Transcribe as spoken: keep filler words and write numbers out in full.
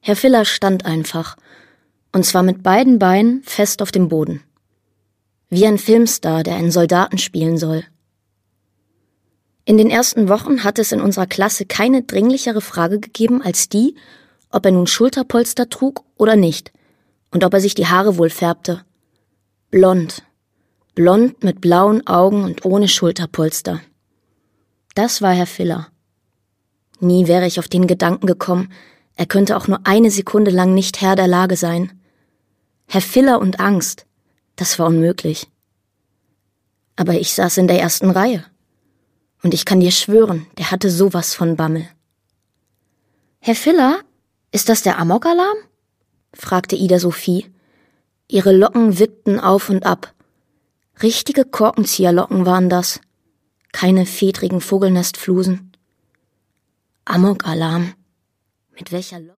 Herr Filler stand einfach, und zwar mit beiden Beinen fest auf dem Boden. Wie ein Filmstar, der einen Soldaten spielen soll. In den ersten Wochen hat es in unserer Klasse keine dringlichere Frage gegeben als die, ob er nun Schulterpolster trug oder nicht und ob er sich die Haare wohl färbte. Blond. Blond mit blauen Augen und ohne Schulterpolster. Das war Herr Filler. Nie wäre ich auf den Gedanken gekommen, er könnte auch nur eine Sekunde lang nicht Herr der Lage sein. Herr Filler und Angst, das war unmöglich. Aber ich saß in der ersten Reihe. Und ich kann dir schwören, der hatte sowas von Bammel. »Herr Filler, ist das der Amokalarm?« fragte Ida Sophie. Ihre Locken wippten auf und ab. Richtige Korkenzieherlocken waren das. Keine fedrigen Vogelnestflusen. Amokalarm. Mit welcher Locke?